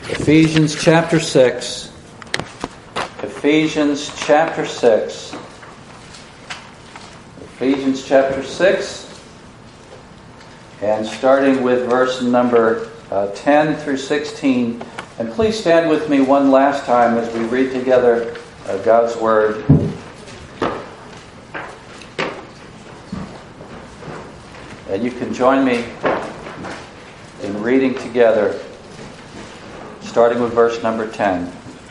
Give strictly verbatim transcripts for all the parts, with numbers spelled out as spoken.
Ephesians chapter six. Ephesians chapter six. Ephesians chapter six. And starting with verse number uh, ten through sixteen. And please stand with me one last time as we read together uh, God's Word. And you can join me in reading together, starting with verse number ten.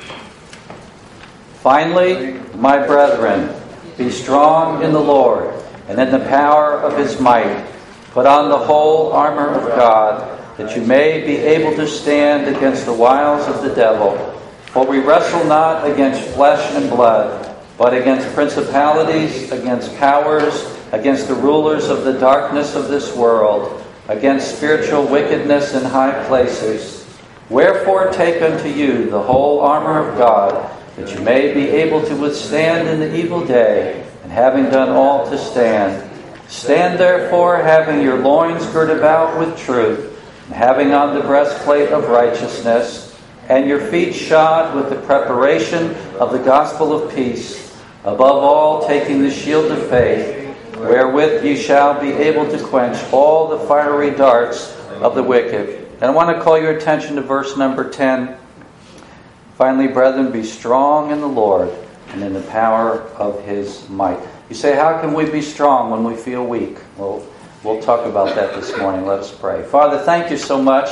Finally, my brethren, be strong in the Lord and in the power of His might. Put on the whole armor of God, that you may be able to stand against the wiles of the devil. For we wrestle not against flesh and blood, but against principalities, against powers, against the rulers of the darkness of this world, against spiritual wickedness in high places. Wherefore take unto you the whole armor of God, that you may be able to withstand in the evil day, and having done all to stand. Stand therefore, having your loins girt about with truth, and having on the breastplate of righteousness, and your feet shod with the preparation of the gospel of peace. Above all, taking the shield of faith, wherewith ye shall be able to quench all the fiery darts of the wicked. And I want to call your attention to verse number ten. Finally, brethren, be strong in the Lord and in the power of His might. You say, how can we be strong when we feel weak? Well, we'll talk about that this morning. Let us pray. Father, thank you so much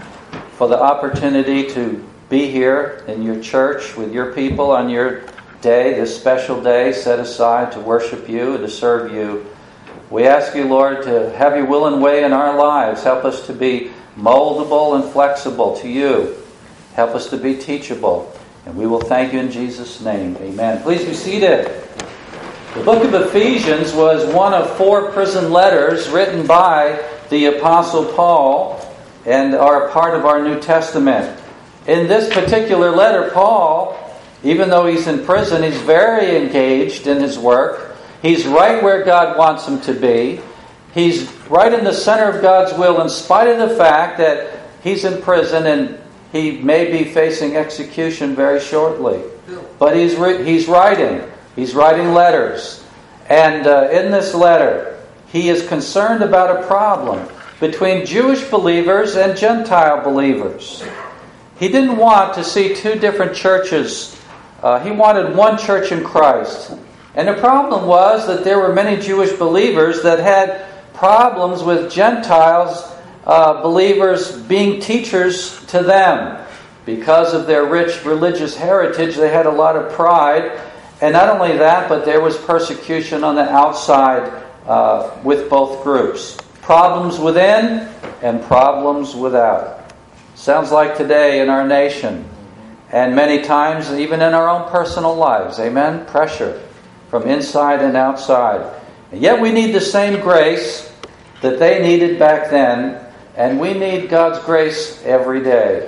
for the opportunity to be here in your church with your people on your day, this special day set aside to worship you and to serve you. We ask you, Lord, to have your will and way in our lives. Help us to be moldable and flexible to you. Help us to be teachable. And we will thank you in Jesus' name. Amen. Please be seated. The book of Ephesians was one of four prison letters written by the Apostle Paul and are a part of our New Testament. In this particular letter, Paul, even though he's in prison, he's very engaged in his work. He's right where God wants him to be. He's right in the center of God's will in spite of the fact that he's in prison and he may be facing execution very shortly. But he's he's writing. He's writing letters. And uh, in this letter, he is concerned about a problem between Jewish believers and Gentile believers. He didn't want to see two different churches. Uh, he wanted one church in Christ. And the problem was that there were many Jewish believers that had problems with Gentiles uh, believers being teachers to them. Because of their rich religious heritage, they had a lot of pride. And not only that, but there was persecution on the outside uh, with both groups. Problems within and problems without. Sounds like today in our nation. And many times even in our own personal lives. Amen? Pressure from inside and outside. And yet we need the same grace that they needed back then. And we need God's grace every day.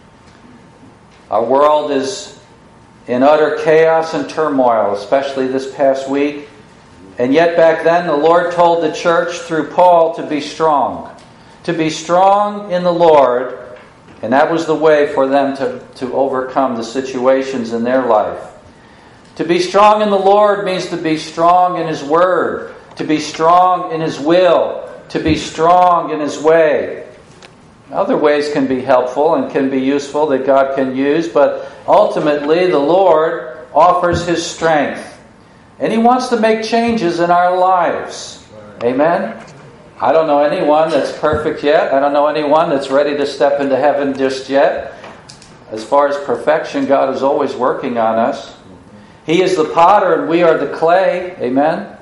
Our world is in utter chaos and turmoil, especially this past week. And yet back then the Lord told the church through Paul to be strong. To be strong in the Lord. And that was the way for them to, to overcome the situations in their life. To be strong in the Lord means to be strong in His Word. To be strong in His will. To be strong in His way. Other ways can be helpful and can be useful that God can use, but ultimately the Lord offers His strength. And He wants to make changes in our lives. Amen? I don't know anyone that's perfect yet. I don't know anyone that's ready to step into heaven just yet. As far as perfection, God is always working on us. He is the potter and we are the clay. Amen?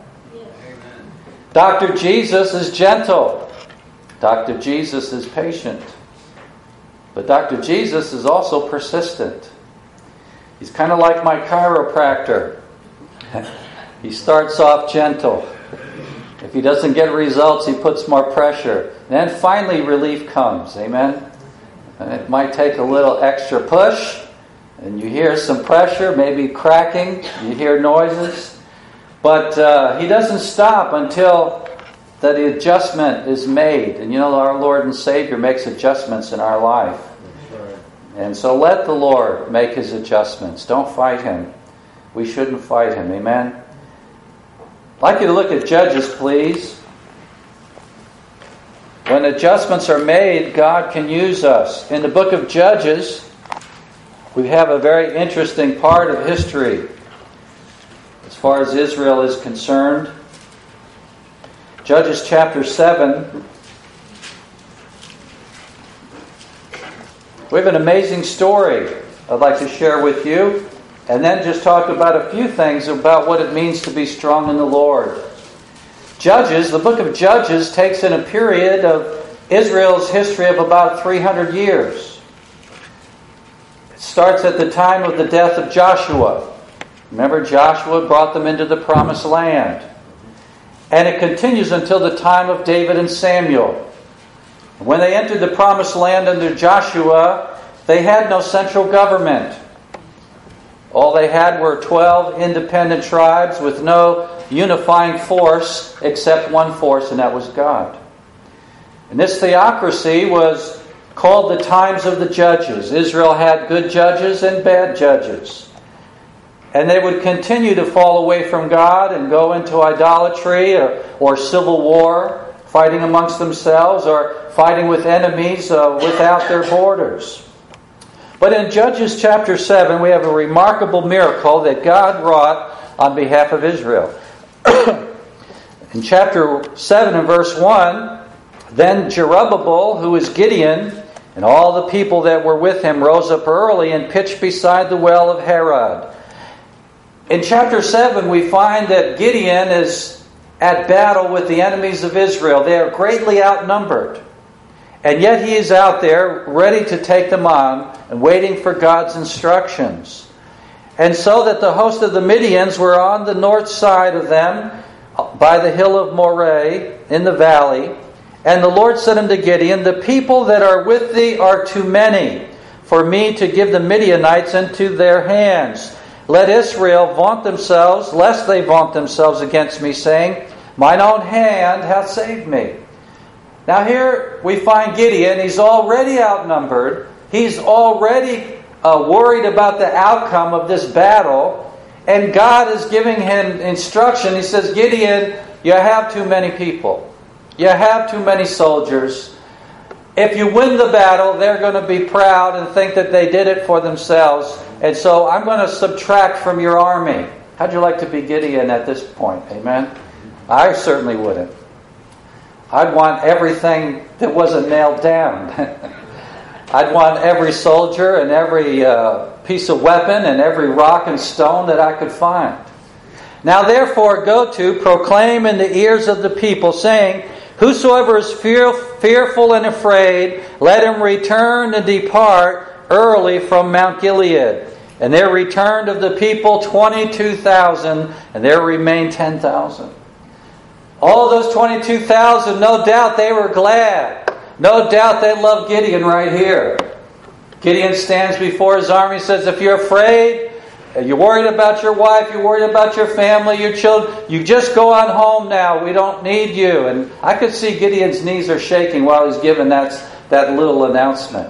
Doctor Jesus is gentle. Doctor Jesus is patient. But Doctor Jesus is also persistent. He's kind of like my chiropractor. He starts off gentle. If he doesn't get results, he puts more pressure. And then finally relief comes. Amen? And it might take a little extra push. And you hear some pressure, maybe cracking. You hear noises. But uh, he doesn't stop until that the adjustment is made. And you know, our Lord and Savior makes adjustments in our life. And so let the Lord make his adjustments. Don't fight him. We shouldn't fight him. Amen? I'd like you to look at Judges, please. When adjustments are made, God can use us. In the book of Judges, we have a very interesting part of history as far as Israel is concerned. Judges chapter seven. We have an amazing story I'd like to share with you, and then just talk about a few things about what it means to be strong in the Lord. Judges, the book of Judges takes in a period of Israel's history of about three hundred years. It starts at the time of the death of Joshua. Remember, Joshua brought them into the promised land. And it continues until the time of David and Samuel. When they entered the promised land under Joshua, they had no central government. All they had were twelve independent tribes with no unifying force except one force, and that was God. And this theocracy was called the times of the judges. Israel had good judges and bad judges. And they would continue to fall away from God and go into idolatry or, or civil war, fighting amongst themselves or fighting with enemies uh, without their borders. But in Judges chapter seven, we have a remarkable miracle that God wrought on behalf of Israel. In chapter seven and verse one, then Jerubbaal, who is Gideon, and all the people that were with him rose up early and pitched beside the well of Harod. In chapter seven, we find that Gideon is at battle with the enemies of Israel. They are greatly outnumbered. And yet he is out there ready to take them on and waiting for God's instructions. And so that the host of the Midians were on the north side of them by the hill of Moreh in the valley. And the Lord said unto Gideon, the people that are with thee are too many for me to give the Midianites into their hands. Let Israel vaunt themselves, lest they vaunt themselves against me, saying, mine own hand hath saved me. Now here we find Gideon. He's already outnumbered. He's already uh, worried about the outcome of this battle. And God is giving him instruction. He says, Gideon, you have too many people. You have too many soldiers. If you win the battle, they're going to be proud and think that they did it for themselves. And so I'm going to subtract from your army. How'd you like to be Gideon at this point? Amen? I certainly wouldn't. I'd want everything that wasn't nailed down. I'd want every soldier and every uh, piece of weapon and every rock and stone that I could find. Now therefore go to, proclaim in the ears of the people, saying, whosoever is fear, fearful and afraid, let him return and depart early from Mount Gilead. And there returned of the people twenty-two thousand, and there remained ten thousand. All those twenty-two thousand, no doubt they were glad. No doubt they loved Gideon right here. Gideon stands before his army and says, if you're afraid, you're worried about your wife, you're worried about your family, your children, you just go on home now. We don't need you. And I could see Gideon's knees are shaking while he's giving that, that little announcement.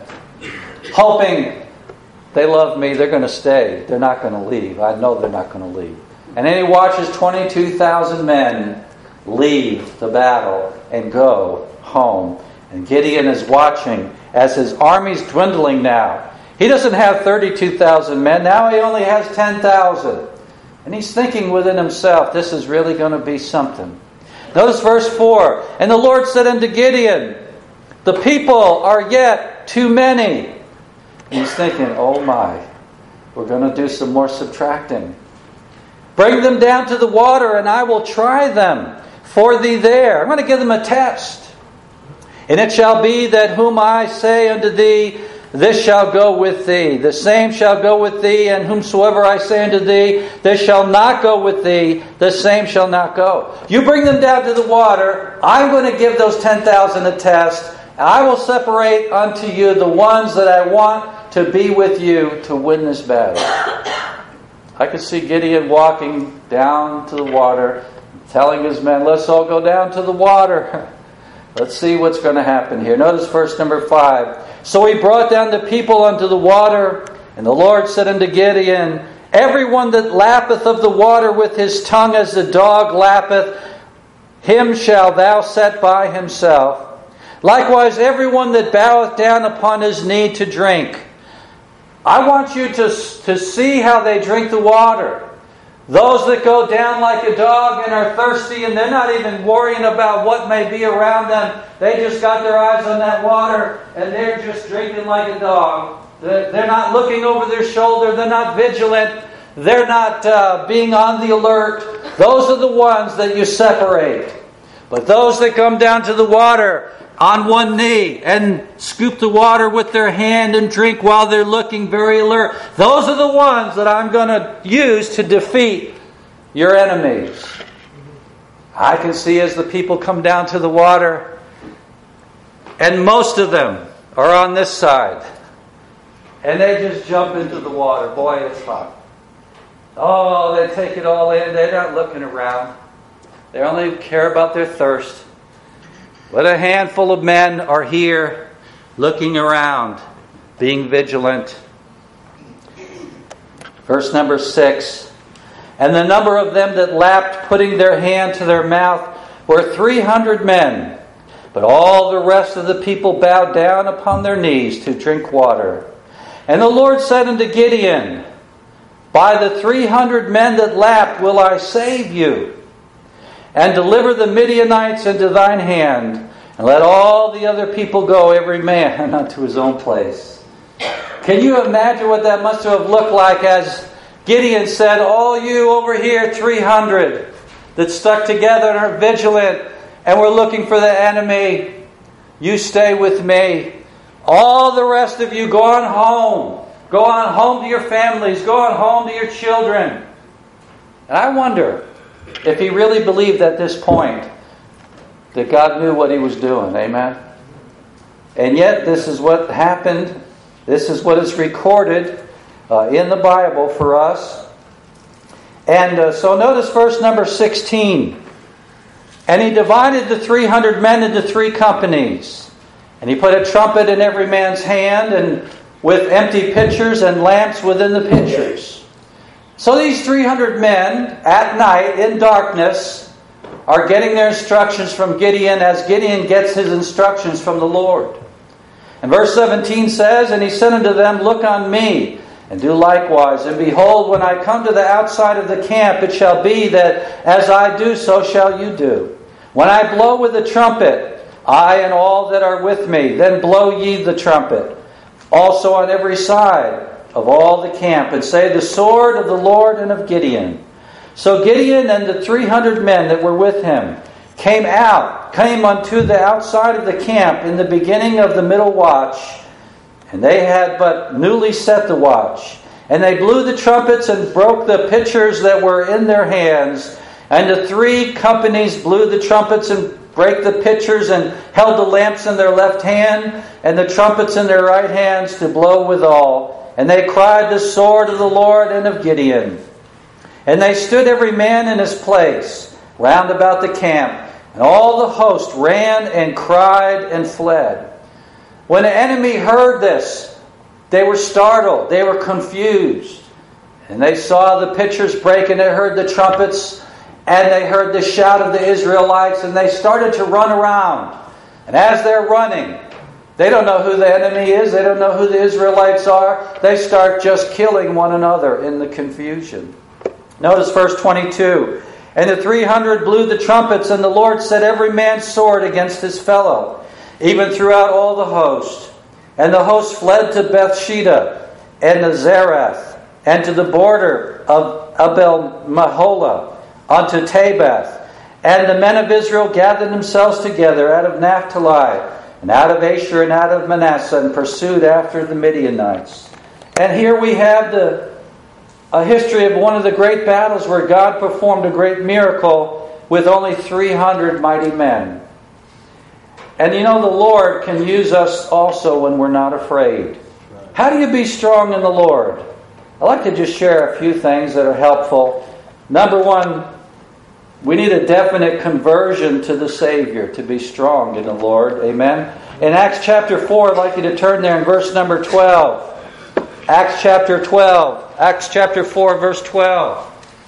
Hoping they love me, they're going to stay. They're not going to leave. I know they're not going to leave. And then he watches twenty-two thousand men leave the battle and go home. And Gideon is watching as his army's dwindling now. He doesn't have thirty-two thousand men. Now he only has ten thousand. And he's thinking within himself, this is really going to be something. Notice verse four. And the Lord said unto Gideon, the people are yet too many. And he's thinking, oh my, we're going to do some more subtracting. Bring them down to the water, and I will try them for thee there. I'm going to give them a test. And it shall be that whom I say unto thee, this shall go with thee. The same shall go with thee, and whomsoever I say unto thee, this shall not go with thee, the same shall not go. You bring them down to the water, I'm going to give those ten thousand a test, and I will separate unto you the ones that I want to be with you to win this battle. I could see Gideon walking down to the water, telling his men, let's all go down to the water. Let's see what's going to happen here. Notice verse number five. So he brought down the people unto the water, and the Lord said unto Gideon, Everyone that lappeth of the water with his tongue as the dog lappeth, him shalt thou set by himself. Likewise, everyone that boweth down upon his knee to drink. I want you to, to see how they drink the water. Those that go down like a dog and are thirsty, and they're not even worrying about what may be around them. They just got their eyes on that water, and they're just drinking like a dog. They're not looking over their shoulder. They're not vigilant. They're not uh, being on the alert. Those are the ones that you separate. But those that come down to the water on one knee and scoop the water with their hand and drink while they're looking very alert, those are the ones that I'm going to use to defeat your enemies. I can see as the people come down to the water, and most of them are on this side, and they just jump into the water. Boy, it's hot. Oh, they take it all in. They're not looking around. They only care about their thirst. But a handful of men are here looking around, being vigilant. Verse number six. And the number of them that lapped, putting their hand to their mouth, were three hundred men. But all the rest of the people bowed down upon their knees to drink water. And the Lord said unto Gideon, By the three hundred men that lapped will I save you, and deliver the Midianites into thine hand, and let all the other people go, every man unto his own place. Can you imagine what that must have looked like as Gideon said, All you over here, three hundred, that stuck together and are vigilant, and we're looking for the enemy, you stay with me. All the rest of you, go on home. Go on home to your families. Go on home to your children. And I wonder if he really believed at this point that God knew what he was doing. Amen? And yet this is what happened. This is what is recorded uh, in the Bible for us. And uh, so notice verse number sixteen. And he divided the three hundred men into three companies. And he put a trumpet in every man's hand, and with empty pitchers and lamps within the pitchers. So these three hundred men, at night, in darkness, are getting their instructions from Gideon as Gideon gets his instructions from the Lord. And verse seventeen says, And he said unto them, Look on me, and do likewise. And behold, when I come to the outside of the camp, it shall be that as I do, so shall you do. When I blow with the trumpet, I and all that are with me, then blow ye the trumpet, also on every side of all the camp, and say, The sword of the Lord and of Gideon. So Gideon and the three hundred men that were with him came out, came unto the outside of the camp in the beginning of the middle watch, and they had but newly set the watch. And they blew the trumpets and broke the pitchers that were in their hands. And the three companies blew the trumpets and brake the pitchers, and held the lamps in their left hand, and the trumpets in their right hands to blow withal. And they cried, The sword of the Lord and of Gideon. And they stood every man in his place, round about the camp. And all the host ran and cried and fled. When the enemy heard this, they were startled, they were confused. And they saw the pitchers break, and they heard the trumpets, and they heard the shout of the Israelites, and they started to run around. And as they're running, they don't know who the enemy is. They don't know who the Israelites are. They start just killing one another in the confusion. Notice verse twenty-two. And the three hundred blew the trumpets, and the Lord set every man's sword against his fellow, even throughout all the host. And the host fled to Bethsheba, and to Zerath, and to the border of Abel-Maholah, unto Tabeth. And the men of Israel gathered themselves together out of Naphtali, and out of Asher, and out of Manasseh, and pursued after the Midianites. And here we have the a history of one of the great battles where God performed a great miracle with only three hundred mighty men. And you know, the Lord can use us also when we're not afraid. How do you be strong in the Lord? I'd like to just share a few things that are helpful. Number one, we need a definite conversion to the Savior to be strong in the Lord. Amen. In Acts chapter four, I'd like you to turn there in verse number twelve. Acts chapter twelve. Acts chapter four, verse twelve.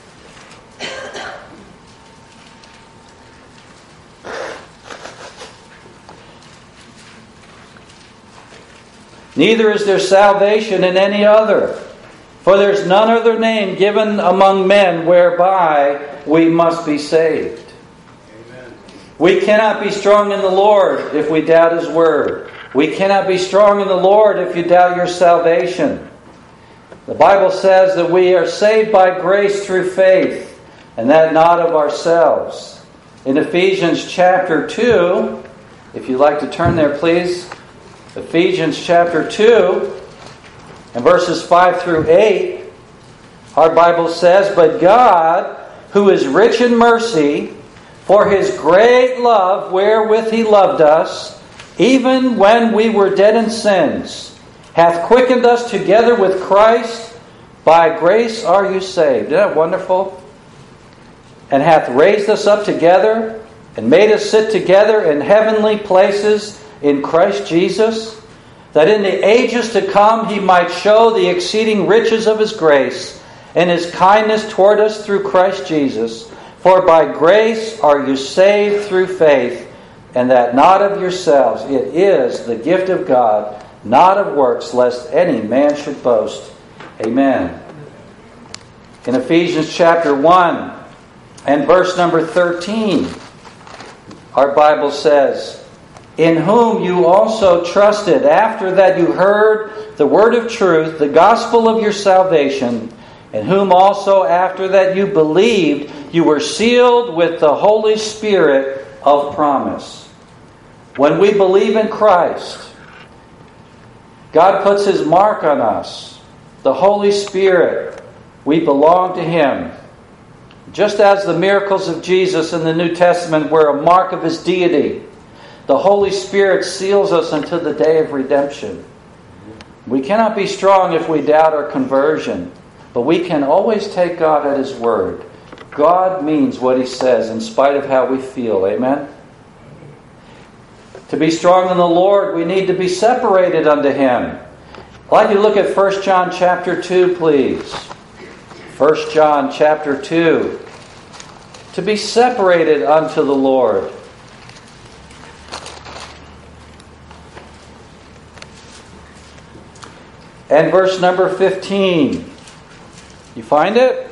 Neither is there salvation in any other, for there's none other name given among men whereby we must be saved. Amen. We cannot be strong in the Lord if we doubt His Word. We cannot be strong in the Lord if you doubt your salvation. The Bible says that we are saved by grace through faith, and that not of ourselves. In Ephesians chapter two, if you'd like to turn there, please. Ephesians chapter two, and verses five through eight, our Bible says, "But God, who is rich in mercy, for His great love wherewith He loved us, even when we were dead in sins, hath quickened us together with Christ. By grace are you saved." Isn't that wonderful? "And hath raised us up together, and made us sit together in heavenly places in Christ Jesus, that in the ages to come He might show the exceeding riches of His grace and His kindness toward us through Christ Jesus. For by grace are you saved through faith, and that not of yourselves. It is the gift of God, not of works, lest any man should boast." Amen. In Ephesians chapter one and verse number thirteen, our Bible says, "In whom you also trusted, after that you heard the word of truth, the gospel of your salvation, in whom also after that you believed, you were sealed with the Holy Spirit of promise." When we believe in Christ, God puts His mark on us. The Holy Spirit, we belong to Him. Just as the miracles of Jesus in the New Testament were a mark of His deity, the Holy Spirit seals us until the day of redemption. We cannot be strong if we doubt our conversion, but we can always take God at His word. God means what He says in spite of how we feel. Amen? To be strong in the Lord, we need to be separated unto Him. I'd like you to look at First John chapter two, please. First John chapter two. To be separated unto the Lord. And verse number fifteen. You find it?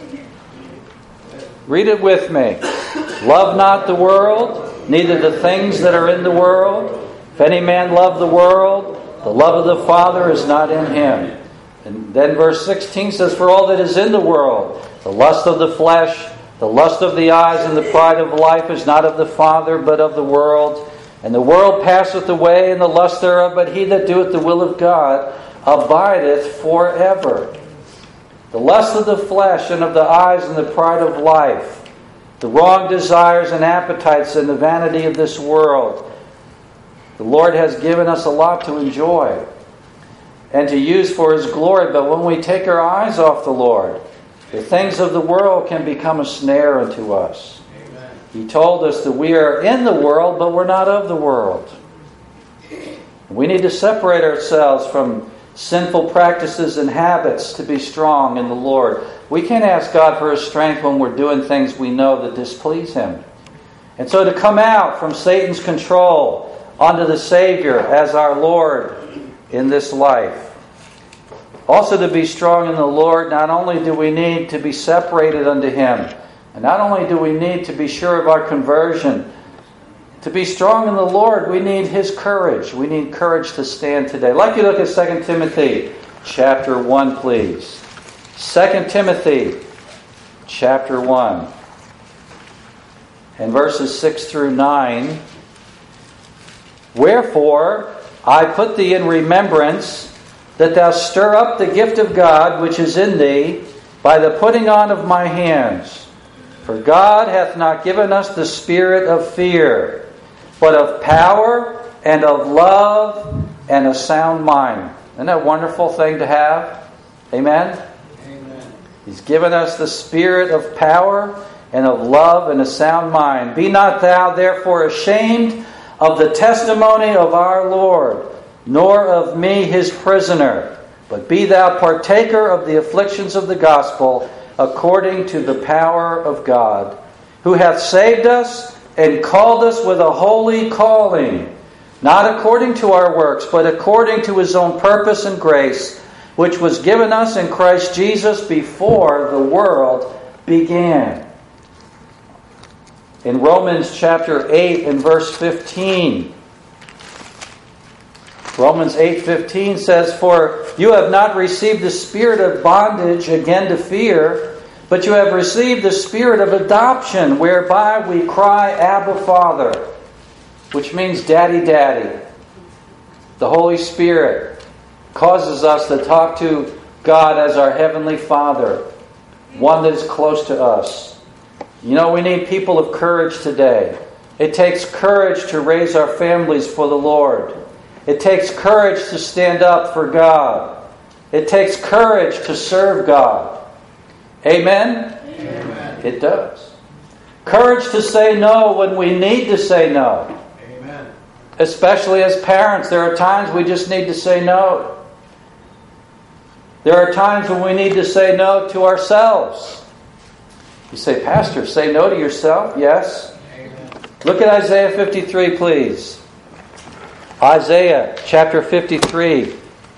Read it with me. "Love not the world, neither the things that are in the world. If any man love the world, the love of the Father is not in him." And then verse sixteen says, "For all that is in the world, the lust of the flesh, the lust of the eyes, and the pride of life is not of the Father, but of the world. And the world passeth away, and the lust thereof, but he that doeth the will of God abideth forever." The lust of the flesh and of the eyes and the pride of life, the wrong desires and appetites and the vanity of this world. The Lord has given us a lot to enjoy and to use for His glory, but when we take our eyes off the Lord, the things of the world can become a snare unto us. Amen. He told us that we are in the world, but we're not of the world. We need to separate ourselves from sinful practices and habits to be strong in the Lord. We can't ask God for His strength when we're doing things we know that displease Him. And so to come out from Satan's control onto the Savior as our Lord in this life. Also to be strong in the Lord, not only do we need to be separated unto Him, and not only do we need to be sure of our conversion, to be strong in the Lord, we need His courage. We need courage to stand today. I'd like you to look at Second Timothy chapter one, please. Second Timothy chapter one. And verses six through nine. "Wherefore I put thee in remembrance, that thou stir up the gift of God which is in thee by the putting on of my hands. For God hath not given us the spirit of fear, but of power and of love and a sound mind." Isn't that a wonderful thing to have? Amen? Amen. He's given us the spirit of power and of love and a sound mind. "Be not thou therefore ashamed of the testimony of our Lord, nor of me his prisoner, but be thou partaker of the afflictions of the gospel, according to the power of God, who hath saved us and called us with a holy calling, not according to our works, but according to his own purpose and grace, which was given us in Christ Jesus before the world began. In Romans chapter eight and verse fifteen, Romans eight fifteen says, "For you have not received the spirit of bondage again to fear, but you have received the spirit of adoption, whereby we cry, Abba, Father," which means Daddy, Daddy. The Holy Spirit causes us to talk to God as our Heavenly Father, one that is close to us. You know, we need people of courage today. It takes courage to raise our families for the Lord. It takes courage to stand up for God. It takes courage to serve God. Amen? Amen. It does. Courage to say no when we need to say no. Amen. Especially as parents, there are times we just need to say no. There are times when we need to say no to ourselves. You say, "Pastor, say no to yourself?" Yes. Amen. Look at Isaiah fifty-three, please. Isaiah chapter fifty-three.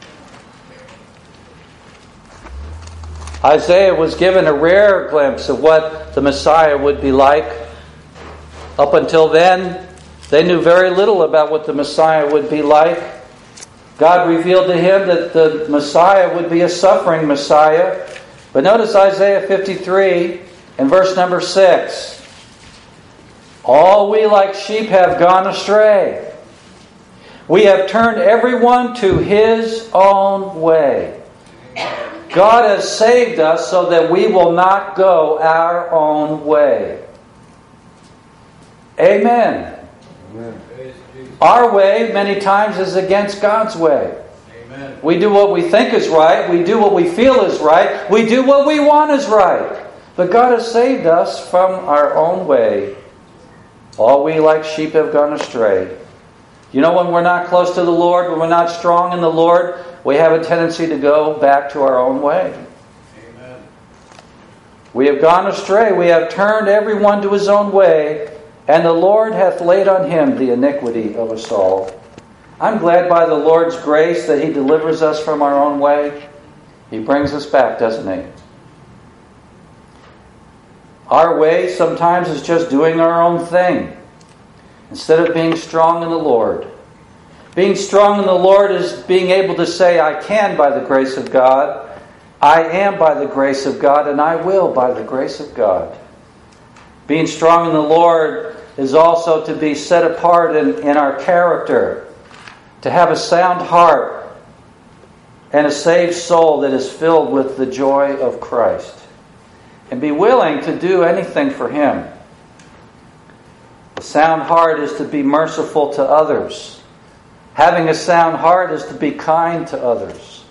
Isaiah was given a rare glimpse of what the Messiah would be like. Up until then, they knew very little about what the Messiah would be like. God revealed to him that the Messiah would be a suffering Messiah. But notice Isaiah fifty-three and verse number six. "All we like sheep have gone astray. We have turned everyone to his own way." God has saved us so that we will not go our own way. Amen. Amen. Our way many times is against God's way. Amen. We do what we think is right. We do what we feel is right. We do what we want is right. But God has saved us from our own way. All we like sheep have gone astray. You know, when we're not close to the Lord, when we're not strong in the Lord, we have a tendency to go back to our own way. Amen. We have gone astray. We have turned everyone to his own way, and the Lord hath laid on him the iniquity of us all. I'm glad by the Lord's grace that he delivers us from our own way. He brings us back, doesn't he? Our way sometimes is just doing our own thing, instead of being strong in the Lord. Being strong in the Lord is being able to say, "I can by the grace of God. I am by the grace of God, and I will by the grace of God." Being strong in the Lord is also to be set apart in, in our character, to have a sound heart and a saved soul that is filled with the joy of Christ, and be willing to do anything for Him. A sound heart is to be merciful to others. Having a sound heart is to be kind to others.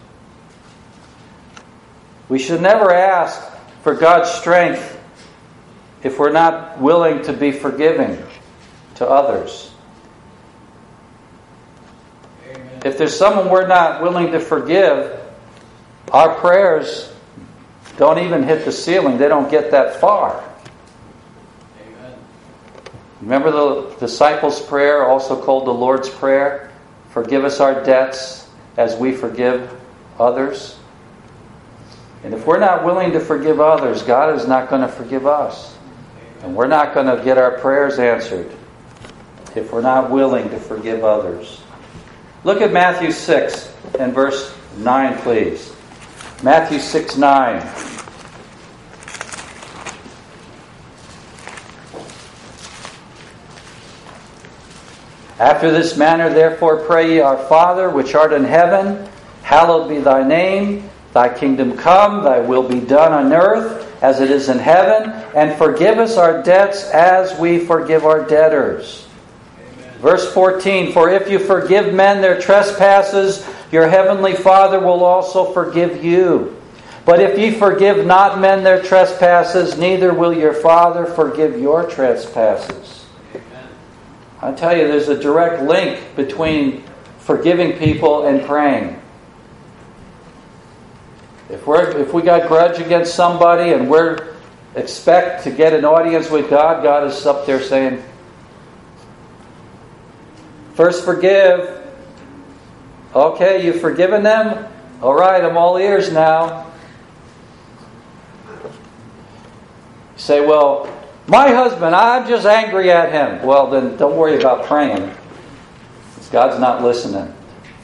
We should never ask for God's strength if we're not willing to be forgiving to others. Amen. If there's someone we're not willing to forgive, our prayers don't even hit the ceiling. They don't get that far. Amen. Remember the disciples' prayer, also called the Lord's Prayer? Forgive us our debts as we forgive others. And if we're not willing to forgive others, God is not going to forgive us. And we're not going to get our prayers answered if we're not willing to forgive others. Look at Matthew six and verse nine, please. Matthew six nine. After this manner, therefore, pray ye, Our Father, which art in heaven, hallowed be thy name. Thy kingdom come, thy will be done on earth as it is in heaven. And forgive us our debts as we forgive our debtors. Amen. Verse fourteen, For if you forgive men their trespasses, your heavenly Father will also forgive you. But if ye forgive not men their trespasses, neither will your Father forgive your trespasses. I tell you, there's a direct link between forgiving people and praying. If we're if we got grudge against somebody and we're expect to get an audience with God, God is up there saying, first forgive. Okay, you've forgiven them? All right, I'm all ears now. You say, well, my husband, I'm just angry at him. Well, then don't worry about praying, because God's not listening.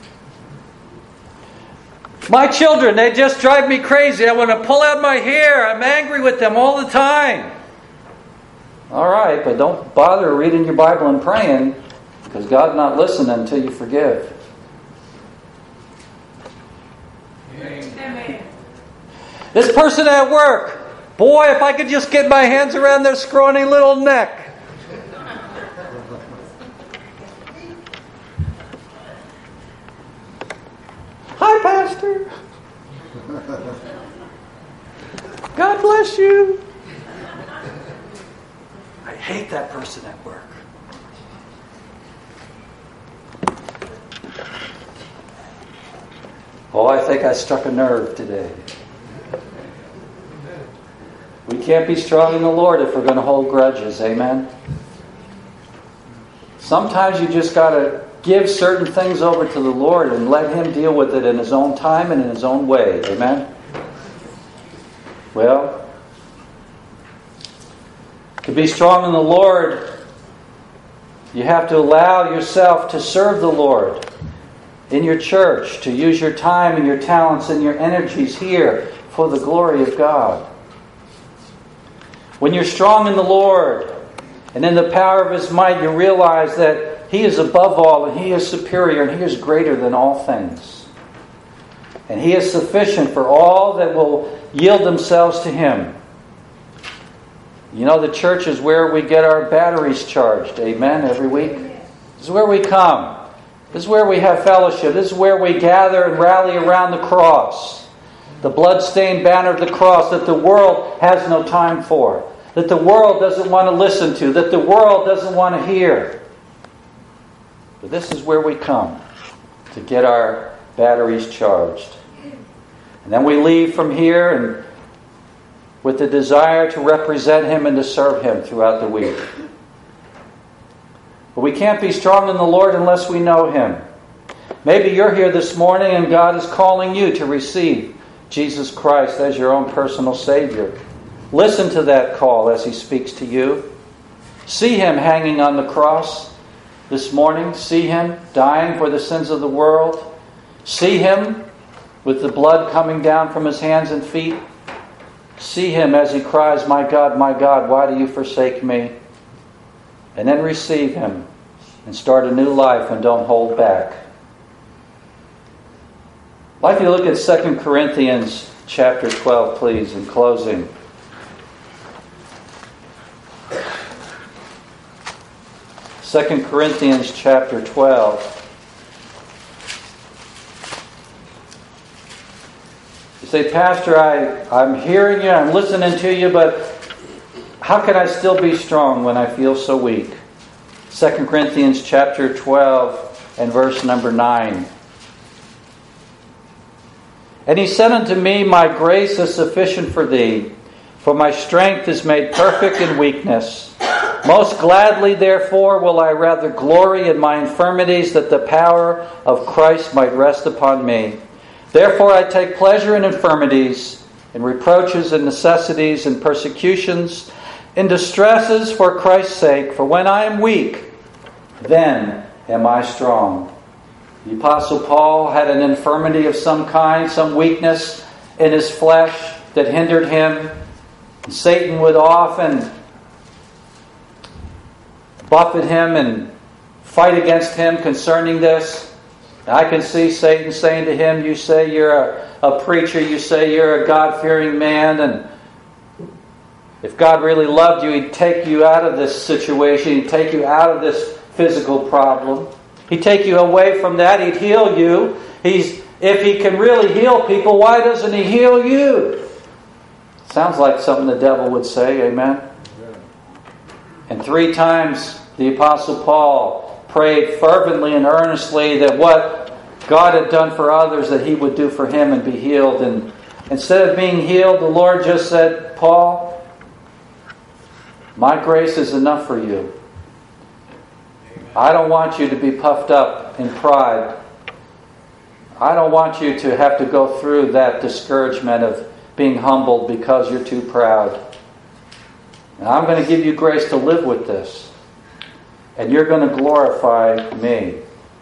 My children, they just drive me crazy. I want to pull out my hair. I'm angry with them all the time. All right, but don't bother reading your Bible and praying, because God's not listening until you forgive. Amen. This person at work, boy, if I could just get my hands around their scrawny little neck. Hi, Pastor. God bless you. I hate that person at work. Oh, I think I struck a nerve today. We can't be strong in the Lord if we're going to hold grudges. Amen? Sometimes you just got to give certain things over to the Lord and let Him deal with it in His own time and in His own way. Amen? Well, to be strong in the Lord, you have to allow yourself to serve the Lord in your church, to use your time and your talents and your energies here for the glory of God. When you're strong in the Lord and in the power of His might, you realize that He is above all and He is superior and He is greater than all things. And He is sufficient for all that will yield themselves to Him. You know, the church is where we get our batteries charged. Amen. Every week. This is where we come. This is where we have fellowship. This is where we gather and rally around the cross. The blood-stained banner of the cross that the world has no time for. That the world doesn't want to listen to. That the world doesn't want to hear. But this is where we come to get our batteries charged. And then we leave from here and with the desire to represent Him and to serve Him throughout the week. But we can't be strong in the Lord unless we know Him. Maybe you're here this morning and God is calling you to receive Jesus Christ as your own personal Savior. Listen to that call as He speaks to you. See Him hanging on the cross this morning. See Him dying for the sins of the world. See Him with the blood coming down from His hands and feet. See Him as He cries, "My God, my God, why do you forsake me?" And then receive Him and start a new life and don't hold back. I'd like you to look at Second Corinthians chapter twelve, please, in closing. Second Corinthians chapter twelve. You say, Pastor, I, I'm hearing you, I'm listening to you, but how can I still be strong when I feel so weak? Second Corinthians chapter twelve and verse number nine. And he said unto me, My grace is sufficient for thee, for my strength is made perfect in weakness. Most gladly, therefore, will I rather glory in my infirmities, that the power of Christ might rest upon me. Therefore I take pleasure in infirmities, in reproaches and necessities and persecutions, in distresses for Christ's sake. For when I am weak, then am I strong. The Apostle Paul had an infirmity of some kind, some weakness in his flesh that hindered him. Satan would often buffet him and fight against him concerning this. I can see Satan saying to him, you say you're a, a preacher, you say you're a God-fearing man, and if God really loved you, He'd take you out of this situation, He'd take you out of this physical problem. He'd take you away from that, He'd heal you. He's, if He can really heal people, why doesn't He heal you? Sounds like something the devil would say, amen? And three times The Apostle Paul prayed fervently and earnestly that what God had done for others, that he would do for him and be healed. And instead of being healed, the Lord just said, Paul, my grace is enough for you. I don't want you to be puffed up in pride. I don't want you to have to go through that discouragement of being humbled because you're too proud. And I'm going to give you grace to live with this. And you're going to glorify me.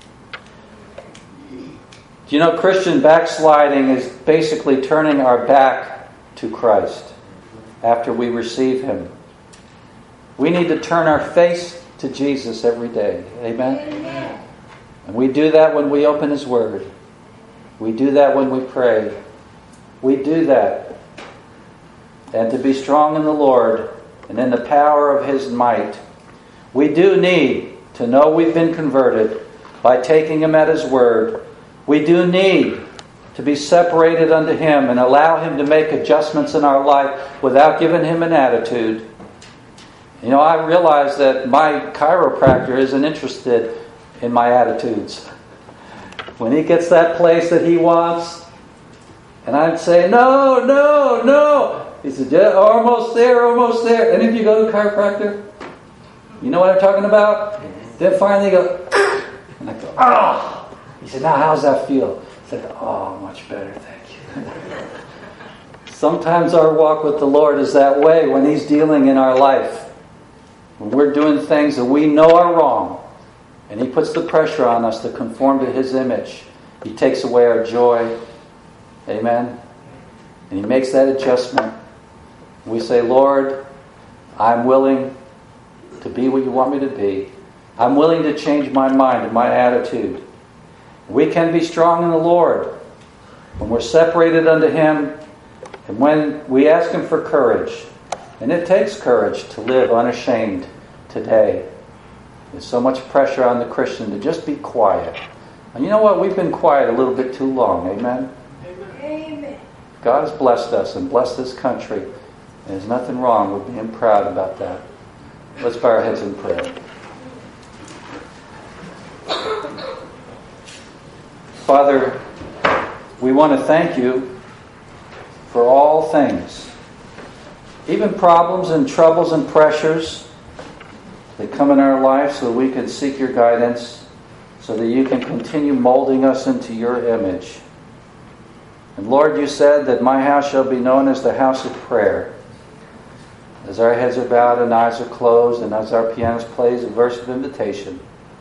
Do you know Christian backsliding is basically turning our back to Christ after we receive Him? We need to turn our face to Jesus every day. Amen? Amen. And we do that when we open His Word. We do that when we pray. We do that. And to be strong in the Lord and in the power of His might. We do need to know we've been converted by taking Him at His word. We do need to be separated unto Him and allow Him to make adjustments in our life without giving Him an attitude. You know, I realize that my chiropractor isn't interested in my attitudes. When he gets that place that he wants, and I'd say, no, no, no. He said, yeah, almost there, almost there. Any of you go to a chiropractor? You know what I'm talking about? Then finally go, and I go, oh. He said, now how's that feel? I said, oh, much better, thank you. Sometimes our walk with the Lord is that way when He's dealing in our life. When we're doing things that we know are wrong, and He puts the pressure on us to conform to His image. He takes away our joy. Amen? And He makes that adjustment. We say, Lord, I'm willing to be what you want me to be. I'm willing to change my mind and my attitude. We can be strong in the Lord when we're separated unto Him and when we ask Him for courage. And it takes courage to live unashamed today. There's so much pressure on the Christian to just be quiet. And you know what? We've been quiet a little bit too long. Amen? Amen. God has blessed us and blessed this country. And there's nothing wrong with being proud about that. Let's bow our heads in prayer. Father, we want to thank You for all things. Even problems and troubles and pressures that come in our life so that we can seek Your guidance, so that You can continue molding us into Your image. And Lord, You said that my house shall be known as the house of prayer. As our heads are bowed and eyes are closed, and as our pianist plays a verse of invitation,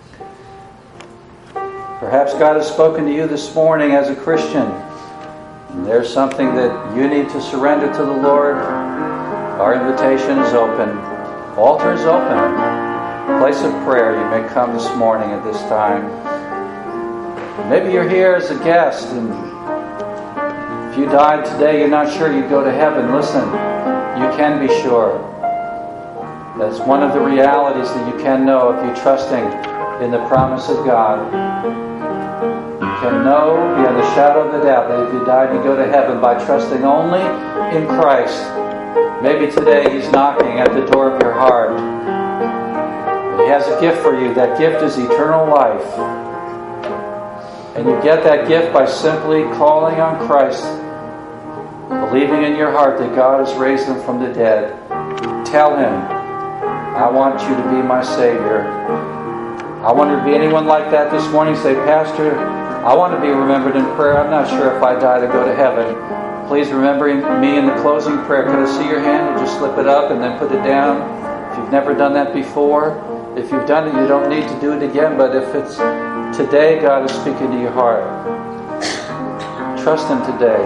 perhaps God has spoken to you this morning as a Christian, and there's something that you need to surrender to the Lord. Our invitation is open. Altar is open. Place of prayer, you may come this morning at this time. Maybe you're here as a guest, and if you died today, you're not sure you'd go to heaven. Listen, you can be sure. That's one of the realities that you can know if you're trusting in the promise of God. You can know beyond the shadow of the doubt that if you died, you go to heaven by trusting only in Christ. Maybe today He's knocking at the door of your heart. He has a gift for you. That gift is eternal life. And you get that gift by simply calling on Christ, believing in your heart that God has raised Him from the dead. Tell Him, I want You to be my Savior. I wonder if be anyone like that this morning. Say, Pastor, I want to be remembered in prayer. I'm not sure if I die to go to heaven. Please remember me in the closing prayer. Could I see your hand and just slip it up and then put it down? If you've never done that before, if you've done it, you don't need to do it again. But if it's today, God is speaking to your heart. Trust Him today.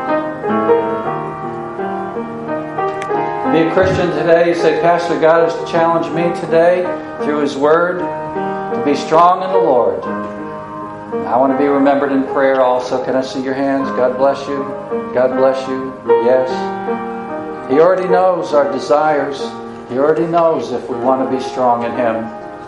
Be a Christian today. You say, Pastor, God has challenged me today through His Word to be strong in the Lord. I want to be remembered in prayer also. Can I see your hands? God bless you. God bless you. Yes. He already knows our desires. He already knows if we want to be strong in Him.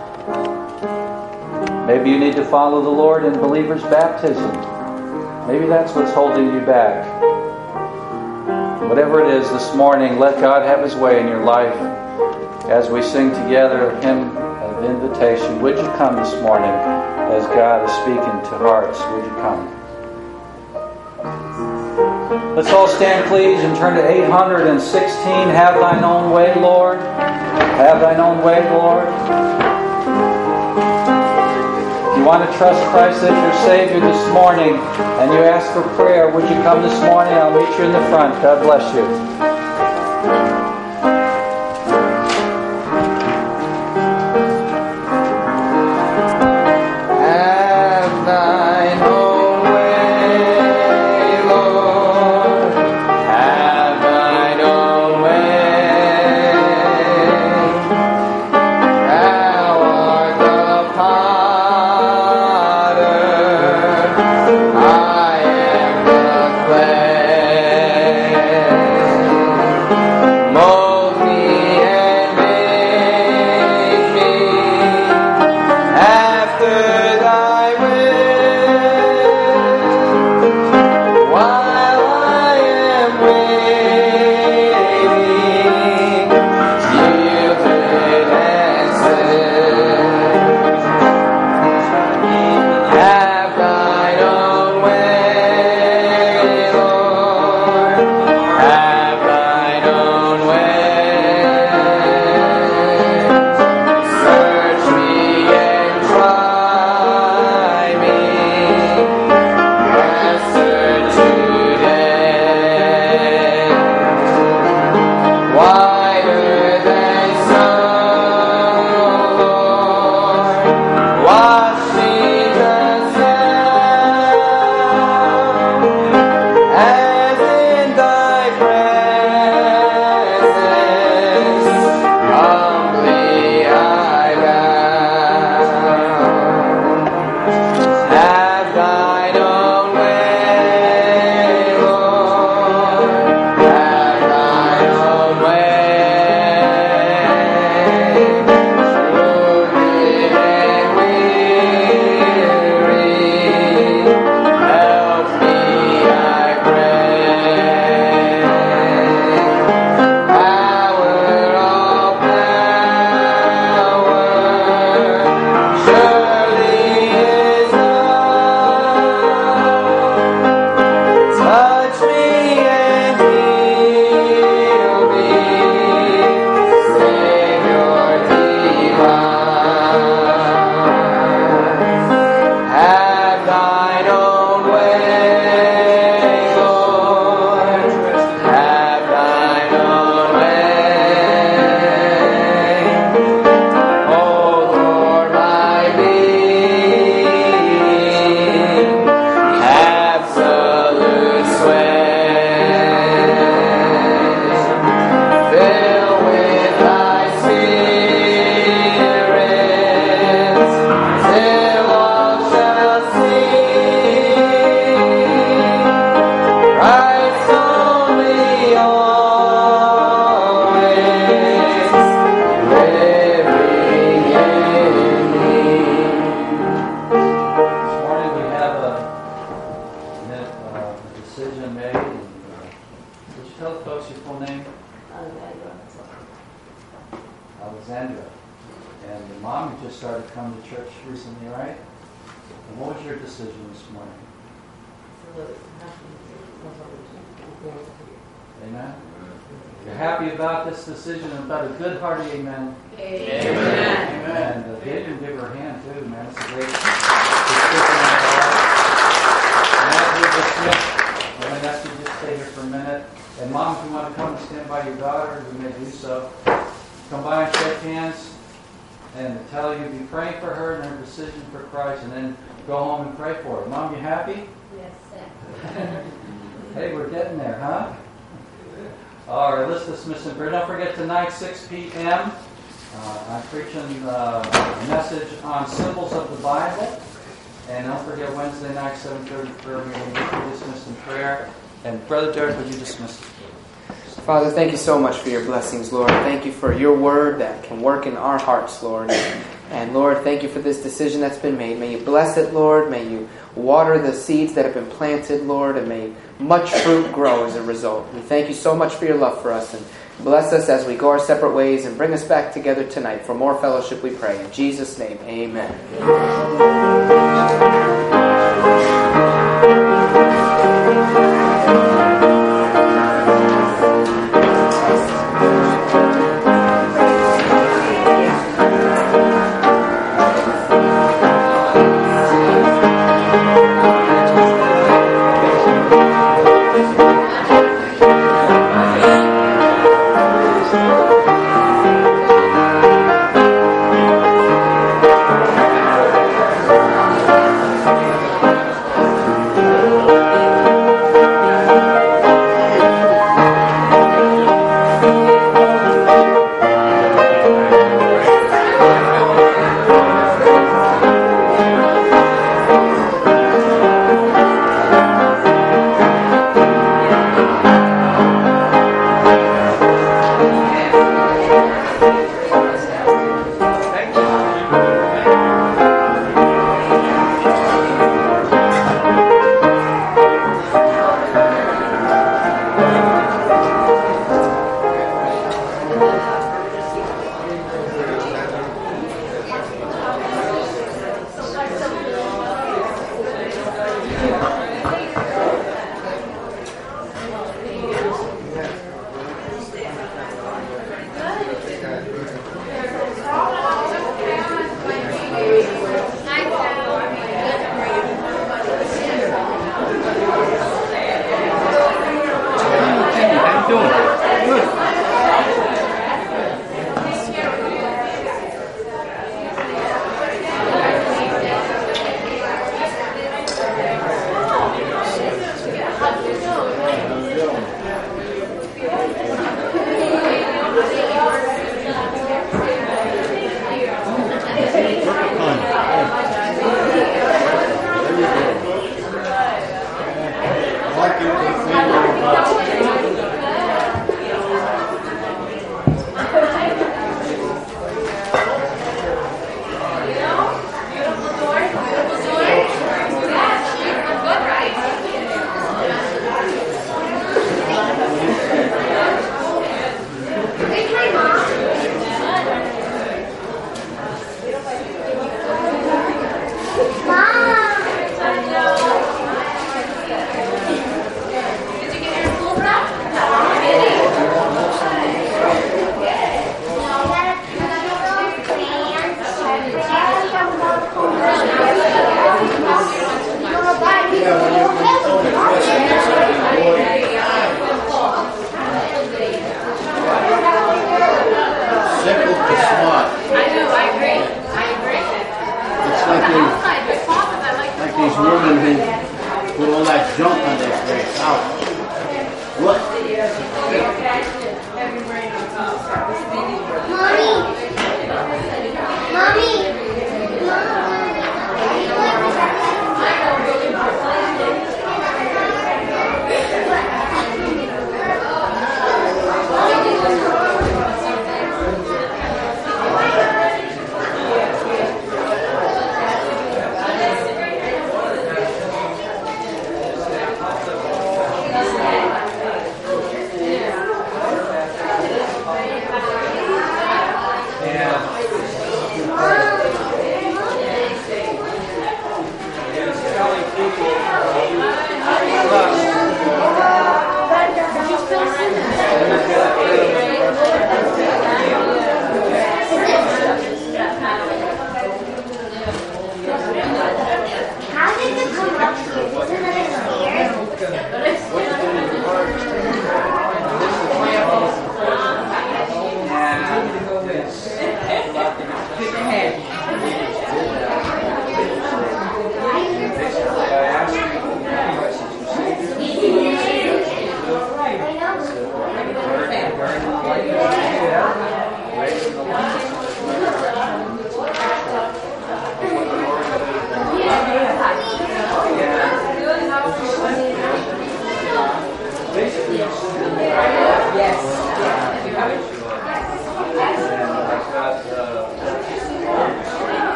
Maybe you need to follow the Lord in believer's baptism. Maybe that's what's holding you back. Whatever it is this morning, let God have His way in your life as we sing together a hymn of of invitation. Would you come this morning as God is speaking to hearts? Would you come? Let's all stand, please, and turn to eight hundred sixteen. Have thine own way, Lord. Have thine own way, Lord. If you want to trust Christ as your Savior this morning and you ask for prayer, would you come this morning? I'll meet you in the front. God bless you. Amen. If you're happy about this decision, about a good hearty amen. Amen. Amen. And uh, Dave can give her a hand too, man. It's a great decision. And as we dismiss, I'm going to ask you to just stay here for a minute. And Mom, if you want to come and stand by your daughter, you may do so. Come by and shake hands and tell you, be praying for her and her decision for Christ, and then go home and pray for her. Mom, you happy? Yes, sir. Hey, we're getting there, huh? All right, let's dismiss in prayer. Don't forget, tonight, six p.m., uh, I'm preaching uh, a message on symbols of the Bible. And don't forget, Wednesday night, seven thirty prayer meeting. We'll dismiss in prayer. And Brother Derek, would you dismiss? Father, thank you so much for your blessings, Lord. Thank you for your word that can work in our hearts, Lord. And Lord, thank you for this decision that's been made. May you bless it, Lord. May you water the seeds that have been planted, Lord, and may much fruit grow as a result. We thank you so much for your love for us, and bless us as we go our separate ways, and bring us back together tonight for more fellowship, we pray. In Jesus' name, amen.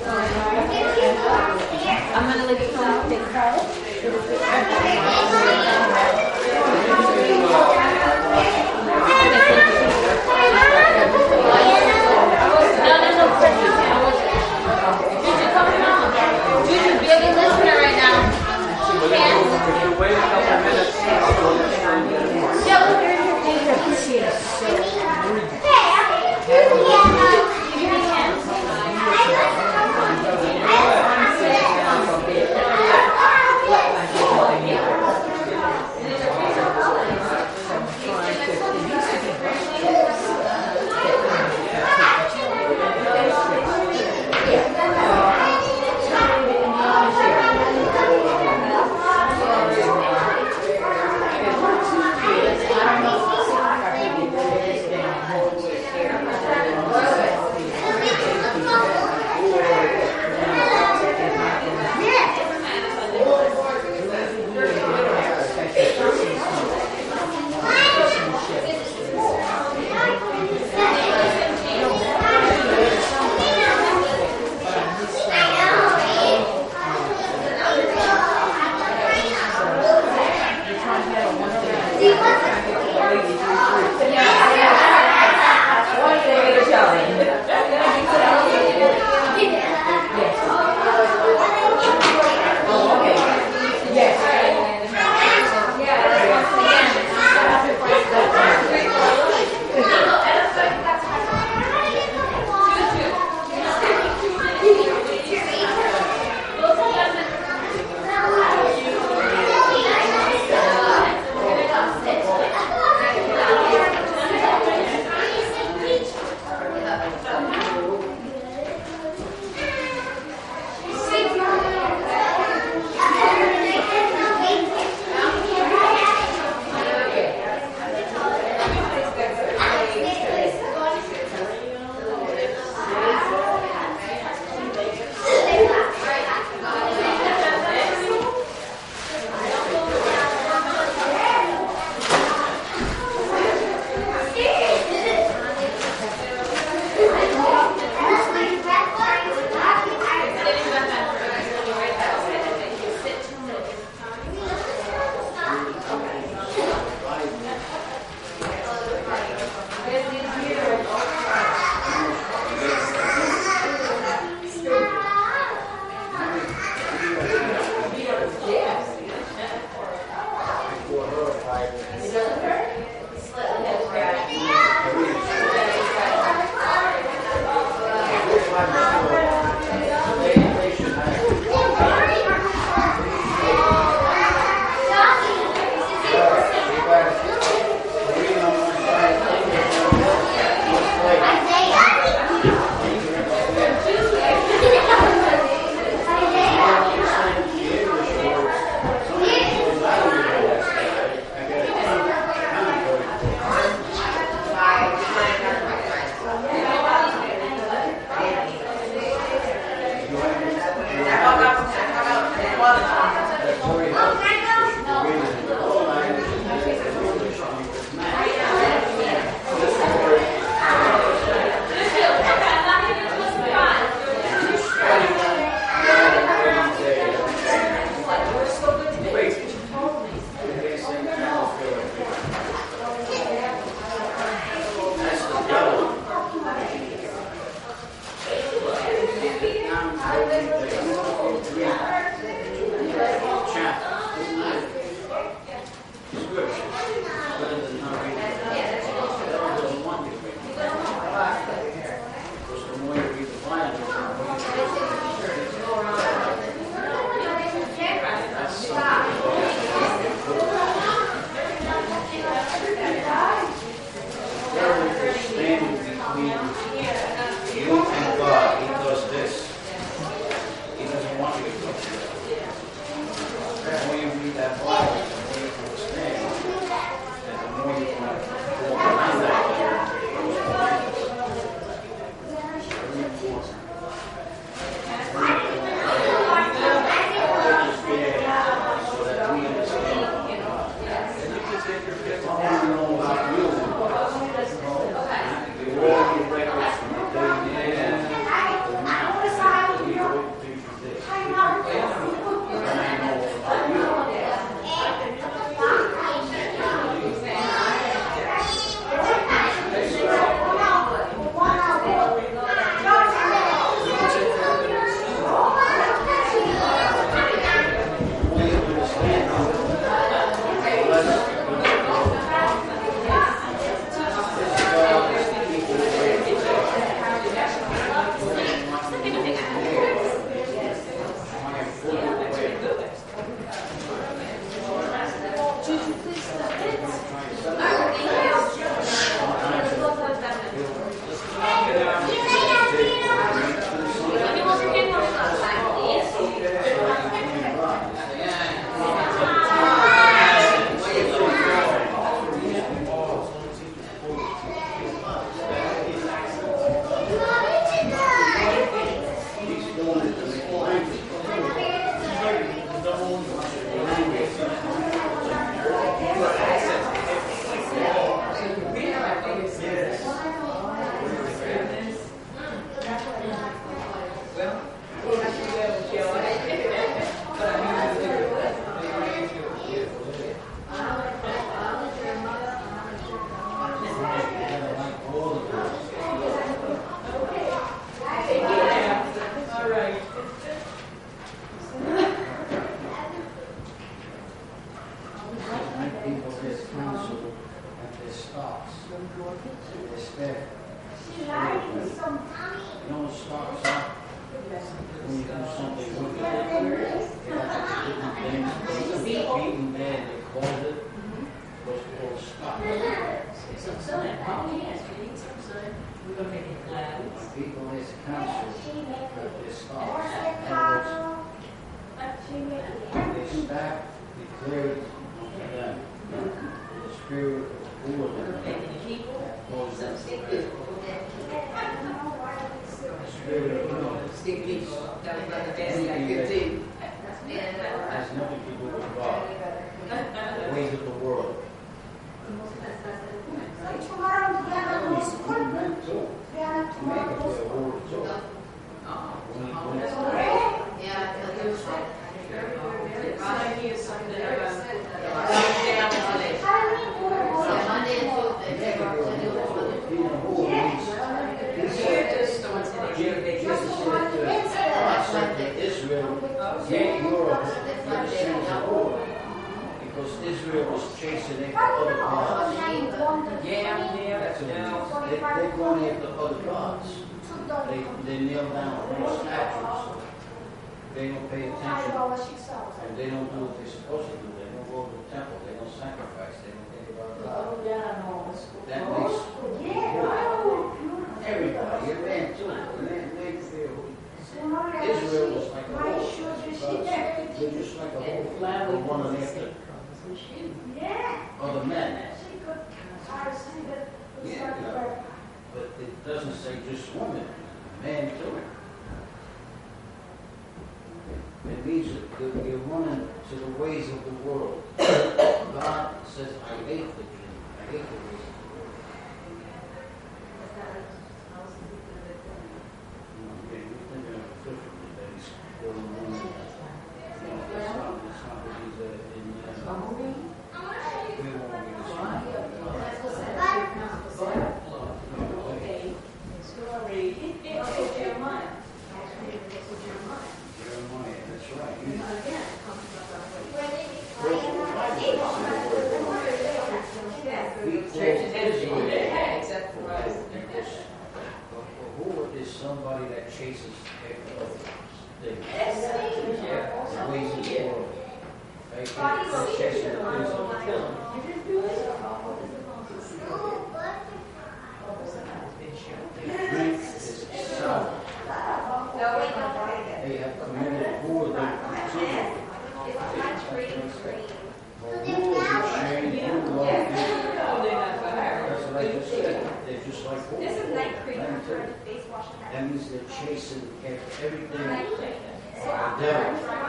I'm gonna let you know. Take No, no, no, Juju, come on. Juju, be a good listener right now. If you wait a couple minutes, I'll go and get more. Yeah, here, here, When you do something wicked, they have different things. They beaten man, they called it. Was called stop. Some sun. Oh, yes, we need some sun. We're going to make it clouds. When people is counsel, they stop. They stop, declared that the spirit of the Lord Making the people. goes Some up stick the people. spirit of the Lord. Stick people. Tell them about the best I could do. Has nothing to do with God. The ways of the world. Because Israel was chasing after other gods. Yeah, yeah, That's what it no. is. They, they're going after other gods. They, they kneel down for statues. They don't pay attention. And they don't do what they're supposed to do. They don't go to the temple. They don't sacrifice. They don't think about God. That makes everybody, your man too. Your man, man feel. Israel was like a whole. They're just like a whole family running after other men. Yeah, no. But it doesn't say just women, man too. It means that you're running to the ways of the world. God says, I hate the king. I hate the ways of the world. You know, you're thinking of it differently, that he's going on. You know, that's not, that's not what he's uh, in uh, we won't be Jeremiah, that's right. Churches everywhere, except for us. Who is somebody that chases after other things? Yeah. The ways of the world. They they're chasing the things of the world. They drink this sour. They have committed whoredom to children. Well, who is ashamed? Who love you? That's what I just said. They're just like whores. That means they're chasing after everything of the devil,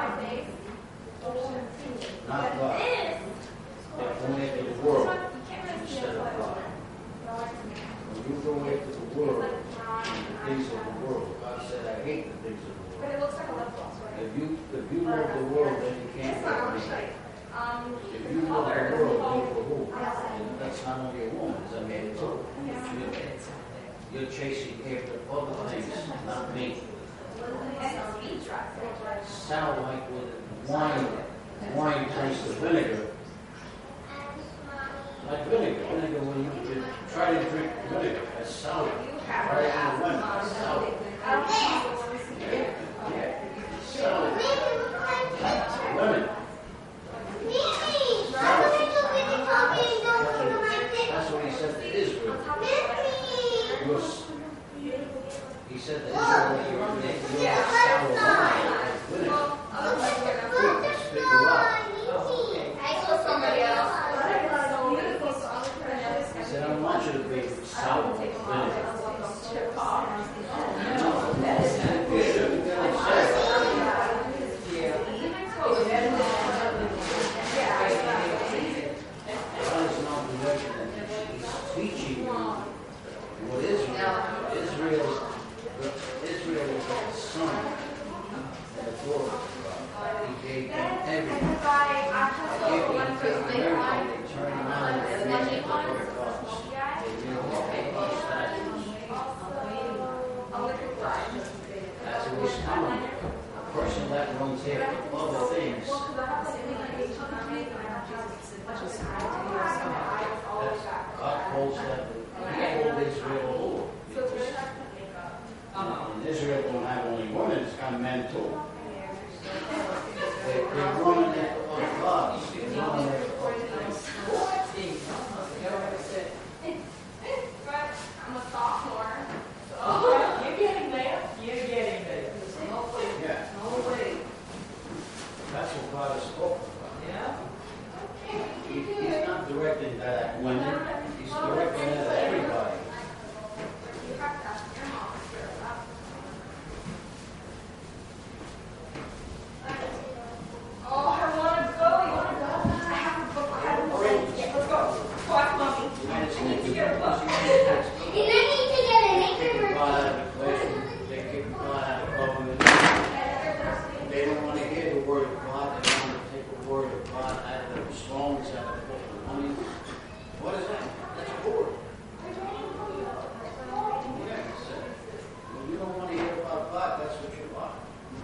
not God. They're going after the world instead of God. When you go after the world and the things of the world, God said, I hate the things of the world. If you if you love the world, then you can't love me. If you love the world, then for who? And that's not only a woman, it's a man too. You're chasing after other things, not me. Sound like with wine, wine turns to vinegar. Like vinegar, vinegar when you, you try to drink vinegar, that's sour. Right in the wind, that's sour. Yeah, yeah, sour. Women. That's what he said to Israel. Was, he said that Israel, you're sour wine, like vinegar. I'll spit you out. He said, I don't want you to be sour like vinegar. Teaching you what Israel, Israel, Israel was like a son that Lord He gave them everything. He gave them everything. They turned around and they worshiped other gods. They knew all the statues. That's what he's telling you. A person that runs after other things. God calls that, He called Israel Lord. And Israel become mental. They, they're running after other gods. They're running after other things. I'm a sophomore. You're getting there. You're getting there. Yeah. No way. That's what God has spoken about. Yeah? He, he's not directing that at women. He's directing that at everybody. Oh, I want to go. You want to go? I have a book. I have a book. Yeah, let's go. Watch mommy. United States Your book. is And I need to get an kicking anchor. God out of the equation. They're kicking God out of government. They don't want to hear the word of God. They want to take the word of God out of the songs, out of the book. I mean, what is that? That's a word. Yeah, so, when you don't want to hear about God, that's what you are.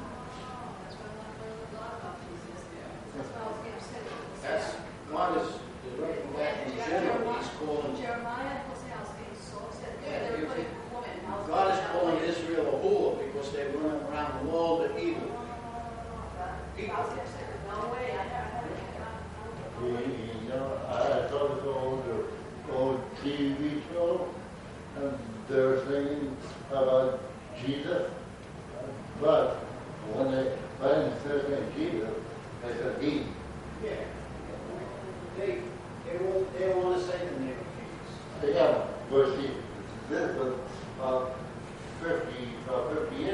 That's God is directing that in general. He's calling. Yeah, you think- God is calling Israel a whore because they're running around the world of evil. People. You know, I saw this old, old T V show, and they were singing about Jesus, but when they, when instead of saying Jesus, they said he. Yeah. They, they won't, they don't want to say the name of Jesus. Yeah, but see, this was about fifty, about fifty years